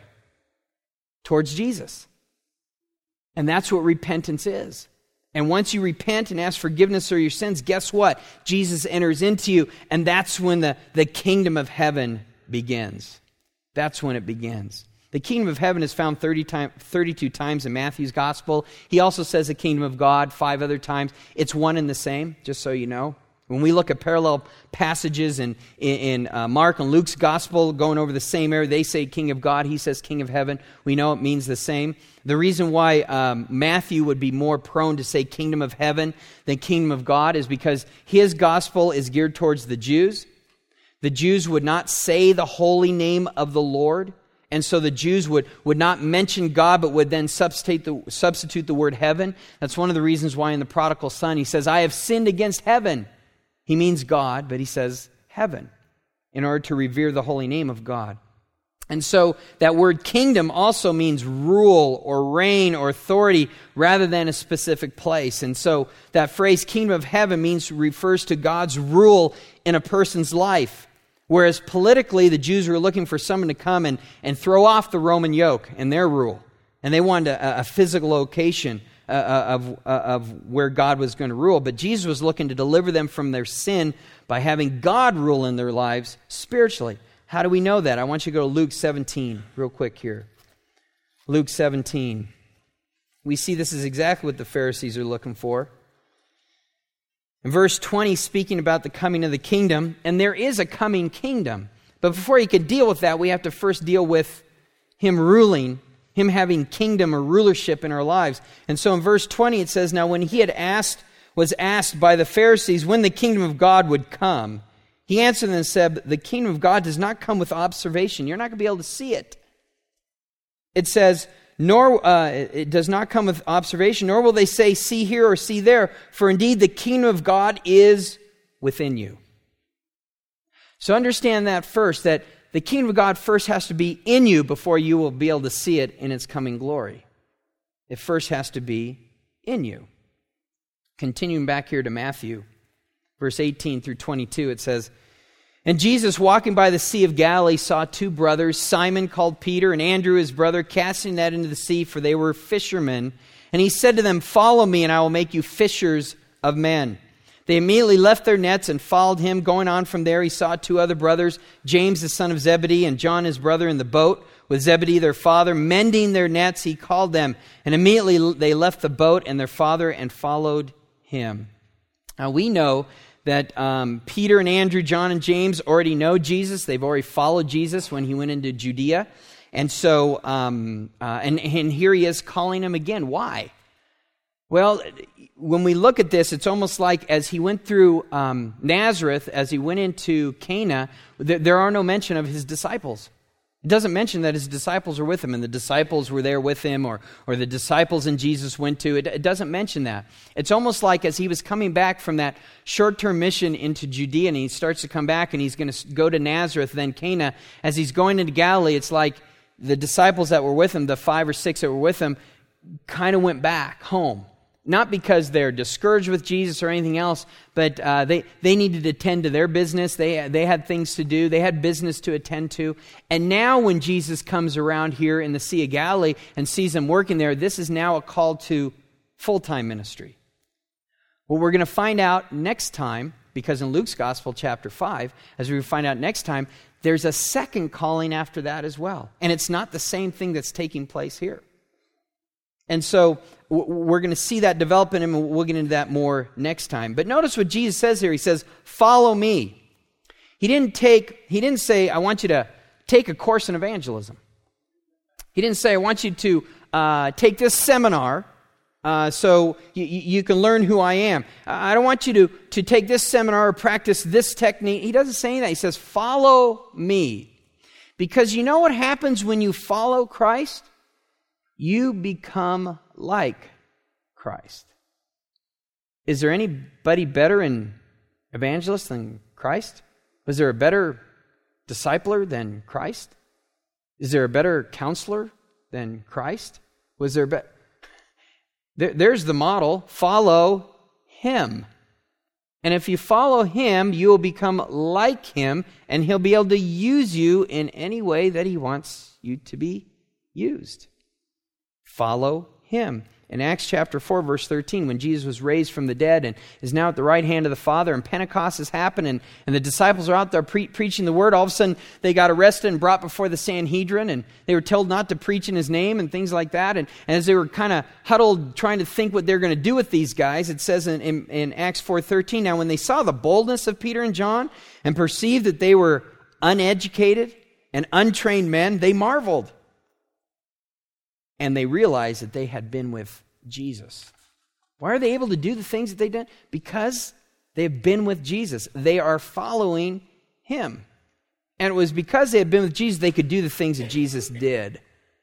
towards Jesus. And that's what repentance is. And once you repent and ask forgiveness for your sins, guess what? Jesus enters into you, and that's when the, the kingdom of heaven begins. That's when it begins. The kingdom of heaven is found thirty time, thirty-two times in Matthew's gospel. He also says the kingdom of God five other times. It's one and the same, just so you know. When we look at parallel passages in, in, in uh, Mark and Luke's gospel going over the same area, they say king of God, he says king of heaven. We know it means the same. The reason why um, Matthew would be more prone to say kingdom of heaven than kingdom of God is because his gospel is geared towards the Jews. The Jews would not say the holy name of the Lord. And so the Jews would, would not mention God, but would then substitute the, substitute the word heaven. That's one of the reasons why in the prodigal son he says, I have sinned against heaven. He means God, but he says heaven in order to revere the holy name of God. And so that word kingdom also means rule or reign or authority rather than a specific place. And so that phrase kingdom of heaven means refers to God's rule in a person's life. Whereas politically, the Jews were looking for someone to come and, and throw off the Roman yoke and their rule. And they wanted a, a physical location uh, of, uh, of where God was going to rule. But Jesus was looking to deliver them from their sin by having God rule in their lives spiritually. How do we know that? I want you to go to Luke seventeen real quick here. Luke seventeen. We see this is exactly what the Pharisees are looking for. In verse twenty, speaking about the coming of the kingdom, and there is a coming kingdom. But before he could deal with that, we have to first deal with him ruling, him having kingdom or rulership in our lives. And so in verse twenty it says, now when he had asked, was asked by the Pharisees when the kingdom of God would come, he answered and said, the kingdom of God does not come with observation. You're not going to be able to see it. It says, nor uh, it does not come with observation, nor will they say, see here or see there, for indeed the kingdom of God is within you. So understand that first, that the kingdom of God first has to be in you before you will be able to see it in its coming glory. It first has to be in you. Continuing back here to Matthew, verse eighteen through twenty-two, it says, and Jesus, walking by the Sea of Galilee, saw two brothers, Simon called Peter and Andrew his brother, casting net into the sea, for they were fishermen. And he said to them, follow me, and I will make you fishers of men. They immediately left their nets and followed him. Going on from there, he saw two other brothers, James the son of Zebedee and John his brother, in the boat, with Zebedee their father, mending their nets, he called them. And immediately they left the boat and their father and followed him. Now we know that um, Peter and Andrew, John and James already know Jesus. They've already followed Jesus when he went into Judea. And so, um, uh, and, and here he is calling them again. Why? Well, when we look at this, it's almost like as he went through um, Nazareth, as he went into Cana, there, there are no mention of his disciples. It doesn't mention that his disciples were with him and the disciples were there with him, or, or the disciples and Jesus went to. It, it doesn't mention that. It's almost like as he was coming back from that short-term mission into Judea, and he starts to come back and he's going to go to Nazareth, then Cana. As he's going into Galilee, it's like the disciples that were with him, the five or six that were with him, kind of went back home. Not because they're discouraged with Jesus or anything else, but uh, they, they needed to attend to their business. They, they had things to do. They had business to attend to. And now when Jesus comes around here in the Sea of Galilee and sees them working there, this is now a call to full-time ministry. Well, we're going to find out next time, because in Luke's Gospel, chapter five, as we find out next time, there's a second calling after that as well. And it's not the same thing that's taking place here. And so we're going to see that develop in him, and we'll get into that more next time. But notice what Jesus says here. He says, follow me. He didn't take, he didn't say, I want you to take a course in evangelism. He didn't say, I want you to uh, take this seminar uh, so you, you can learn who I am. I don't want you to, to take this seminar or practice this technique. He doesn't say that. He says, follow me. Because you know what happens when you follow Christ? You become like Christ. Is there anybody better in evangelist than Christ? Was there a better discipler than Christ? Is there a better counselor than Christ? Was there a better... There, there's the model. Follow him. And if you follow him, you will become like him, and he'll be able to use you in any way that he wants you to be used. Follow him. In Acts chapter four, verse thirteen, when Jesus was raised from the dead and is now at the right hand of the Father, and Pentecost has happened, and, and the disciples are out there pre- preaching the word, all of a sudden they got arrested and brought before the Sanhedrin, and they were told not to preach in his name and things like that. And, and as they were kind of huddled trying to think what they're going to do with these guys, it says in, in, in Acts four thirteen, now when they saw the boldness of Peter and John and perceived that they were uneducated and untrained men, they marveled. And they realized that they had been with Jesus. Why are they able to do the things that they've done? Because they've been with Jesus. They are following him. And it was because they had been with Jesus they could do the things that Jesus did.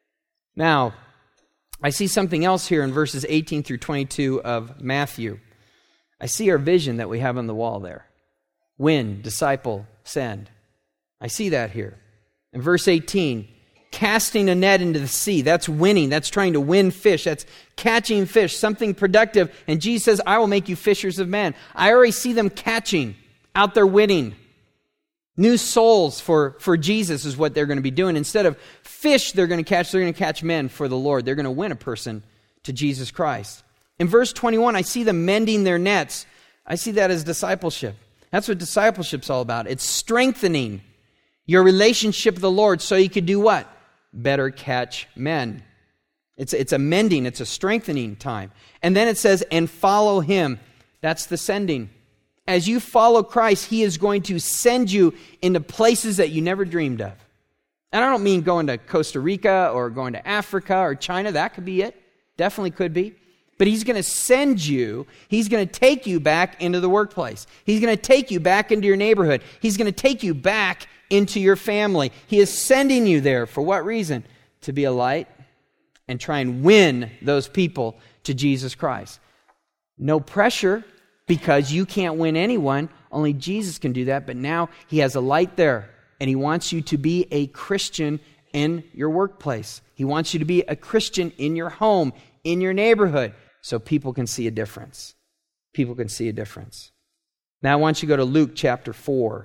Now, I see something else here in verses eighteen through twenty-two of Matthew. I see our vision that we have on the wall there. Win, disciple, send. I see that here. In verse eighteen, casting a net into the sea. That's winning. That's trying to win fish. That's catching fish, something productive. And Jesus says, I will make you fishers of men. I already see them catching, out there winning. New souls for, for Jesus is what they're going to be doing. Instead of fish they're going to catch, they're going to catch men for the Lord. They're going to win a person to Jesus Christ. In verse twenty-one, I see them mending their nets. I see that as discipleship. That's what discipleship's all about. It's strengthening your relationship with the Lord so you could do what? Better catch men. It's, it's a mending, it's a strengthening time. And then it says, and follow him. That's the sending. As you follow Christ, he is going to send you into places that you never dreamed of. And I don't mean going to Costa Rica or going to Africa or China. That could be it. Definitely could be. But he's going to send you, he's going to take you back into the workplace. He's going to take you back into your neighborhood. He's going to take you back into your family. He is sending you there. For what reason? To be a light and try and win those people to Jesus Christ. No pressure, because you can't win anyone. Only Jesus can do that. But now he has a light there, and he wants you to be a Christian in your workplace. He wants you to be a Christian in your home, in your neighborhood, so people can see a difference. People can see a difference. Now I want you to go to Luke chapter four.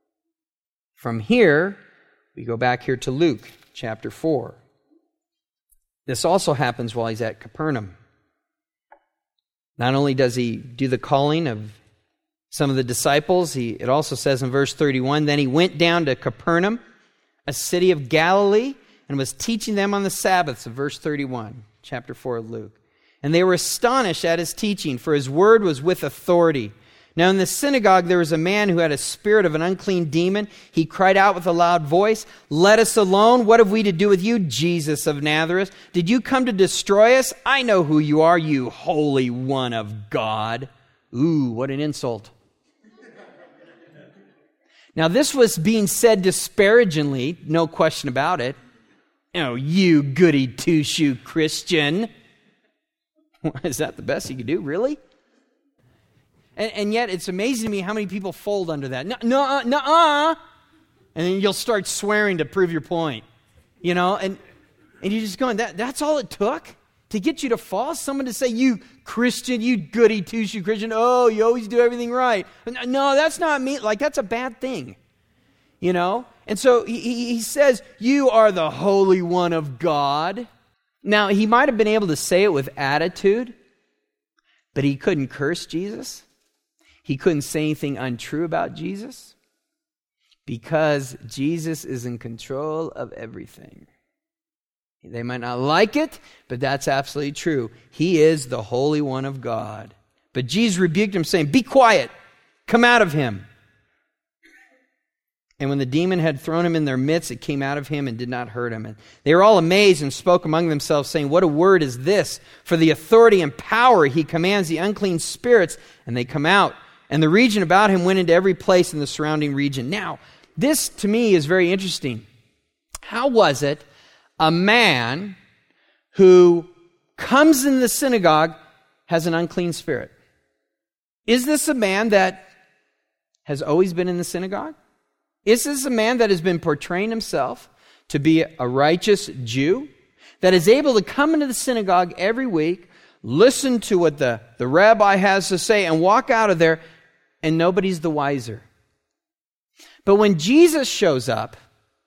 From here, we go back here to Luke chapter four. This also happens while he's at Capernaum. Not only does he do the calling of some of the disciples, he, it also says in verse thirty-one, then he went down to Capernaum, a city of Galilee, and was teaching them on the Sabbaths, of verse thirty-one, chapter four of Luke. And they were astonished at his teaching, for his word was with authority. Now in the synagogue there was a man who had a spirit of an unclean demon. He cried out with a loud voice, "Let us alone. What have we to do with you, Jesus of Nazareth? Did you come to destroy us? I know who you are, you Holy One of God." Ooh, what an insult. Now this was being said disparagingly, no question about it. Oh, you goody two-shoe Christian. Is that the best you could do, really? And, and yet it's amazing to me how many people fold under that. No, no, no, uh, and then you'll start swearing to prove your point. You know, and and you're just going, that that's all it took to get you to fall? Someone to say, "You Christian, you goody two-shoe Christian, oh, you always do everything right." No, that's not me. Like, that's a bad thing. You know? And so he, he says, "You are the Holy One of God." Now, he might have been able to say it with attitude, but he couldn't curse Jesus. He couldn't say anything untrue about Jesus because Jesus is in control of everything. They might not like it, but that's absolutely true. He is the Holy One of God. But Jesus rebuked him, saying, "Be quiet, come out of him." And when the demon had thrown him in their midst, it came out of him and did not hurt him. And they were all amazed and spoke among themselves, saying, "What a word is this? For the authority and power he commands the unclean spirits, and they come out." And the region about him went into every place in the surrounding region. Now, this to me is very interesting. How was it a man who comes in the synagogue has an unclean spirit? Is this a man that has always been in the synagogue? Is this a man that has been portraying himself to be a righteous Jew, that is able to come into the synagogue every week, listen to what the, the rabbi has to say, and walk out of there, and nobody's the wiser? But when Jesus shows up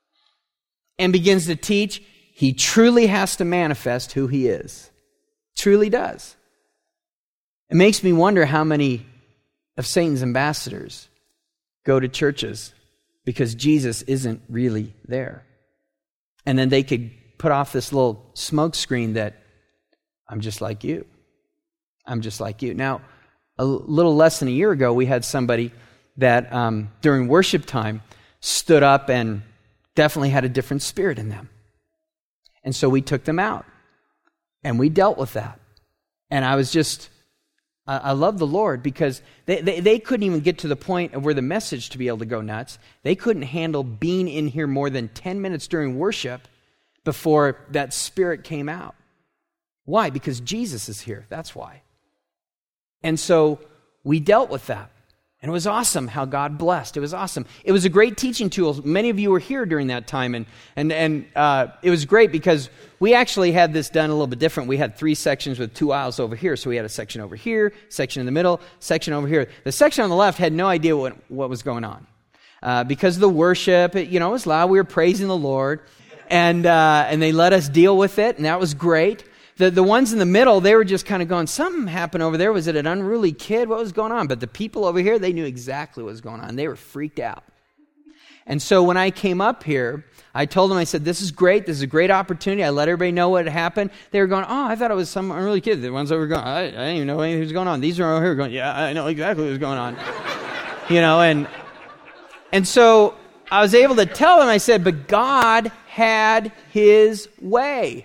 and begins to teach, he truly has to manifest who he is. Truly does. It makes me wonder how many of Satan's ambassadors go to churches because Jesus isn't really there. And then they could put off this little smoke screen that I'm just like you. I'm just like you. Now, a little less than a year ago, we had somebody that um, during worship time stood up and definitely had a different spirit in them. And so we took them out and we dealt with that. And I was just, I, I love the Lord because they, they, they couldn't even get to the point of where the message to be able to go nuts. They couldn't handle being in here more than ten minutes during worship before that spirit came out. Why? Because Jesus is here. That's why. And so we dealt with that. And it was awesome how God blessed. It was awesome. It was a great teaching tool. Many of you were here during that time. And and and uh, it was great because we actually had this done a little bit different. We had three sections with two aisles over here. So we had a section over here, section in the middle, section over here. The section on the left had no idea what, what was going on. Uh, because of the worship, it, you know, it was loud. We were praising the Lord. And uh, and they let us deal with it. And that was great. The the ones in the middle, they were just kind of going, something happened over there. Was it an unruly kid? What was going on? But the people over here, they knew exactly what was going on. They were freaked out. And so when I came up here, I told them, I said, this is great. This is a great opportunity. I let everybody know what had happened. They were going, oh, I thought it was some unruly kid. The ones that were going, I, I didn't even know anything was going on. These are over here going, yeah, I know exactly what was going on. You know, and and so I was able to tell them, I said, but God had his way.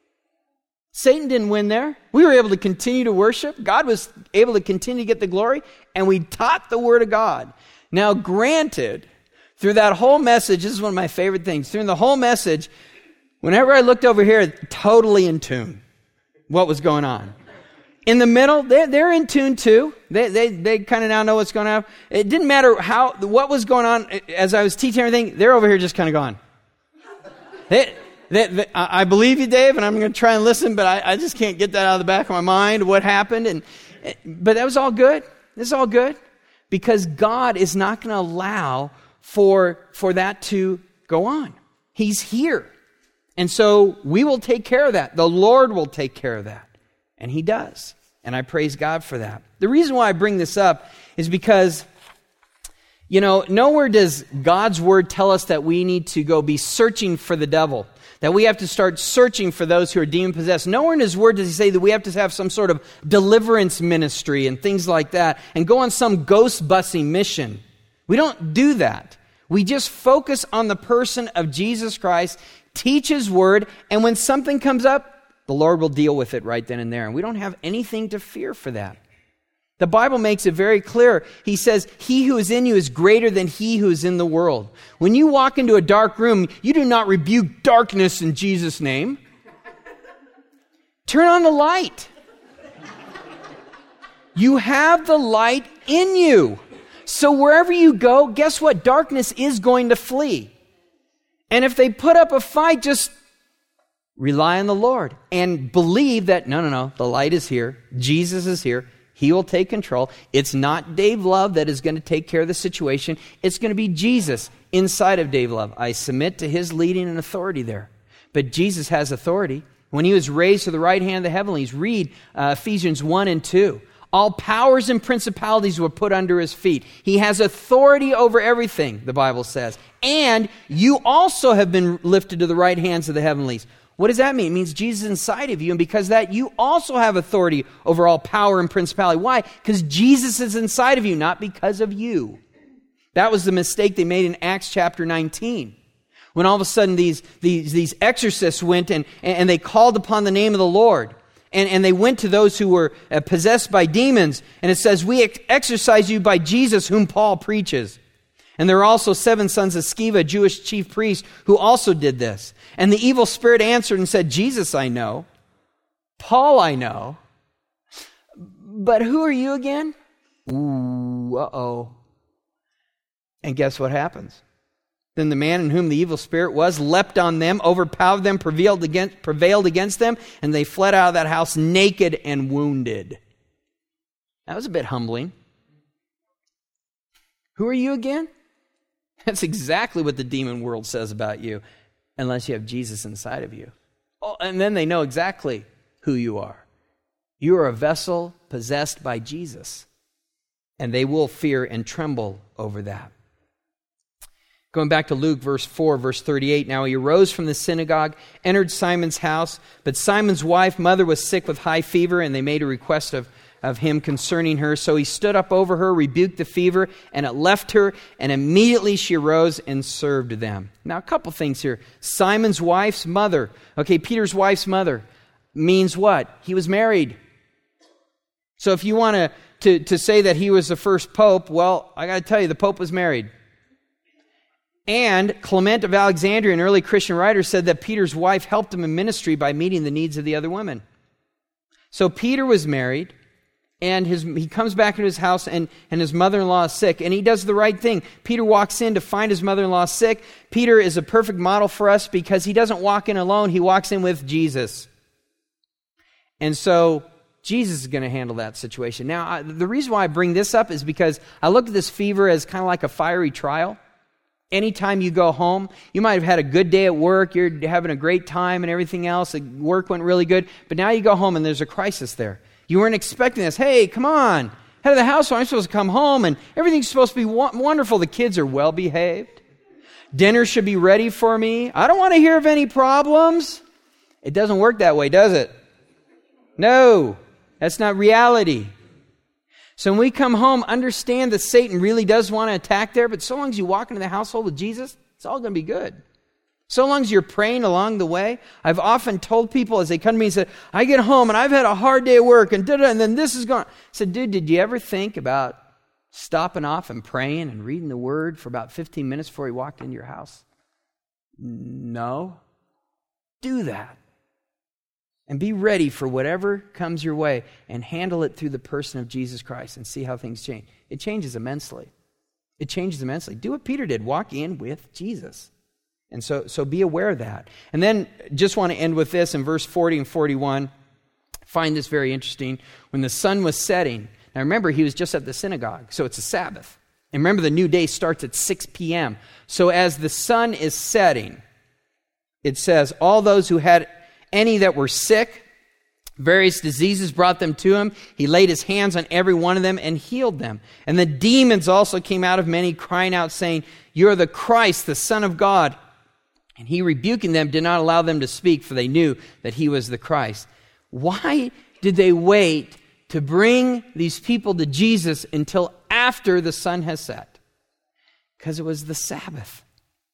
Satan didn't win there. We were able to continue to worship. God was able to continue to get the glory, and we taught the Word of God. Now, granted, through that whole message, this is one of my favorite things, through the whole message, whenever I looked over here, totally in tune what was going on. In the middle, they're, they're in tune too. They they they kind of now know what's going on. It didn't matter how what was going on as I was teaching everything. They're over here just kind of gone. They, They, they, I believe you, Dave, and I'm going to try and listen, but I, I just can't get that out of the back of my mind, what happened. And But that was all good. This is all good because God is not going to allow for, for that to go on. He's here. And so we will take care of that. The Lord will take care of that. And he does. And I praise God for that. The reason why I bring this up is because, you know, nowhere does God's word tell us that we need to go be searching for the devil, that we have to start searching for those who are demon-possessed. Nowhere in his word does he say that we have to have some sort of deliverance ministry and things like that and go on some ghost-busting mission. We don't do that. We just focus on the person of Jesus Christ, teach his word, and when something comes up, the Lord will deal with it right then and there. And we don't have anything to fear for that. The Bible makes it very clear. He says, he who is in you is greater than he who is in the world. When you walk into a dark room, you do not rebuke darkness in Jesus' name. Turn on the light. You have the light in you. So wherever you go, guess what? Darkness is going to flee. And if they put up a fight, just rely on the Lord and believe that, no, no, no, the light is here. Jesus is here. He will take control. It's not Dave Love that is going to take care of the situation. It's going to be Jesus inside of Dave Love. I submit to his leading and authority there. But Jesus has authority. When he was raised to the right hand of the heavenlies, read uh, Ephesians one and two. All powers and principalities were put under his feet. He has authority over everything, the Bible says. And you also have been lifted to the right hands of the heavenlies. What does that mean? It means Jesus is inside of you, and because of that, you also have authority over all power and principality. Why? Because Jesus is inside of you, not because of you. That was the mistake they made in Acts chapter nineteen. When all of a sudden these, these, these exorcists went and, and they called upon the name of the Lord. And, and they went to those who were uh, possessed by demons. And it says, we ex- exorcise you by Jesus whom Paul preaches. And there are also seven sons of Sceva, a Jewish chief priest, who also did this. And the evil spirit answered and said, Jesus I know, Paul I know, but who are you again? Ooh, uh-oh. And guess what happens? Then the man in whom the evil spirit was leapt on them, overpowered them, prevailed against, prevailed against them, and they fled out of that house naked and wounded. That was a bit humbling. Who are you again? That's exactly what the demon world says about you, unless you have Jesus inside of you. Oh, and then they know exactly who you are. You are a vessel possessed by Jesus, and they will fear and tremble over that. Going back to Luke verse four, verse thirty-eight, now he arose from the synagogue, entered Simon's house, but Simon's wife, mother, was sick with high fever, and they made a request of of him concerning her. So he stood up over her, rebuked the fever, and it left her, and immediately she arose and served them. Now, a couple things here. Simon's wife's mother. Okay, Peter's wife's mother means what? He was married. So if you want to, to, to say that he was the first pope, well, I got to tell you, the pope was married. And Clement of Alexandria, an early Christian writer, said that Peter's wife helped him in ministry by meeting the needs of the other women. So Peter was married. And his, he comes back into his house, and, and his mother-in-law is sick. And he does the right thing. Peter walks in to find his mother-in-law sick. Peter is a perfect model for us because he doesn't walk in alone. He walks in with Jesus. And so Jesus is going to handle that situation. Now, I, the reason why I bring this up is because I look at this fever as kind of like a fiery trial. Anytime you go home, you might have had a good day at work. You're having a great time and everything else. The work went really good. But now you go home and there's a crisis there. You weren't expecting this. Hey, come on. Head of the household, I'm supposed to come home and everything's supposed to be wonderful. The kids are well behaved. Dinner should be ready for me. I don't want to hear of any problems. It doesn't work that way, does it? No, that's not reality. So when we come home, understand that Satan really does want to attack there, but so long as you walk into the household with Jesus, it's all going to be good. So long as you're praying along the way. I've often told people as they come to me and say, I get home and I've had a hard day at work and da-da, and then this is going. I said, dude, did you ever think about stopping off and praying and reading the Word for about fifteen minutes before you walked into your house? No. Do that. And be ready for whatever comes your way and handle it through the person of Jesus Christ and see how things change. It changes immensely. It changes immensely. Do what Peter did. Walk in with Jesus. And so, so be aware of that. And then just want to end with this in verse forty and forty-one. I find this very interesting. When the sun was setting, now remember he was just at the synagogue, so it's a Sabbath. And remember the new day starts at six p.m. So as the sun is setting, it says, all those who had any that were sick, various diseases brought them to him. He laid his hands on every one of them and healed them. And the demons also came out of many, crying out, saying, you are the Christ, the Son of God. And he, rebuking them, did not allow them to speak, for they knew that he was the Christ. Why did they wait to bring these people to Jesus until after the sun has set? Because it was the Sabbath.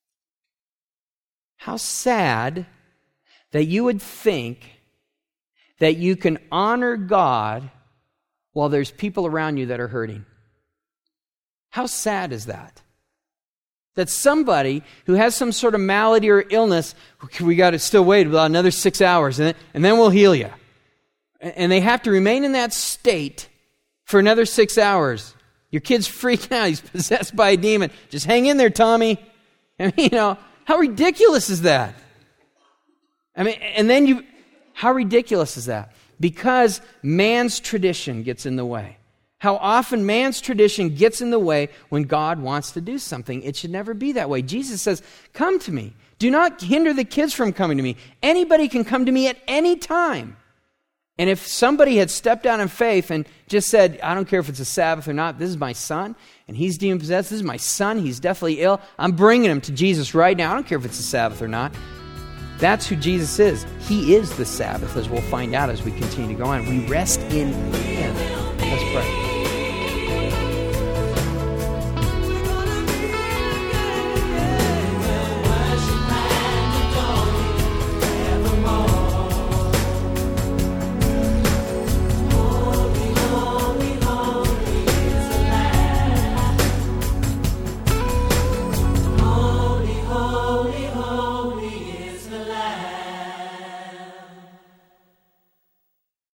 How sad that you would think that you can honor God while there's people around you that are hurting. How sad is that? That somebody who has some sort of malady or illness, we got to still wait about another six hours and then, and then we'll heal you. And they have to remain in that state for another six hours. Your kid's freaking out. He's possessed by a demon. Just hang in there, Tommy. I mean, you know, how ridiculous is that? I mean, and then you, how ridiculous is that? Because man's tradition gets in the way. How often man's tradition gets in the way when God wants to do something. It should never be that way. Jesus says, come to me. Do not hinder the kids from coming to me. Anybody can come to me at any time. And if somebody had stepped out in faith and just said, I don't care if it's a Sabbath or not, this is my son, and he's demon-possessed, this is my son, he's definitely ill, I'm bringing him to Jesus right now. I don't care if it's a Sabbath or not. That's who Jesus is. He is the Sabbath, as we'll find out as we continue to go on. We rest in him.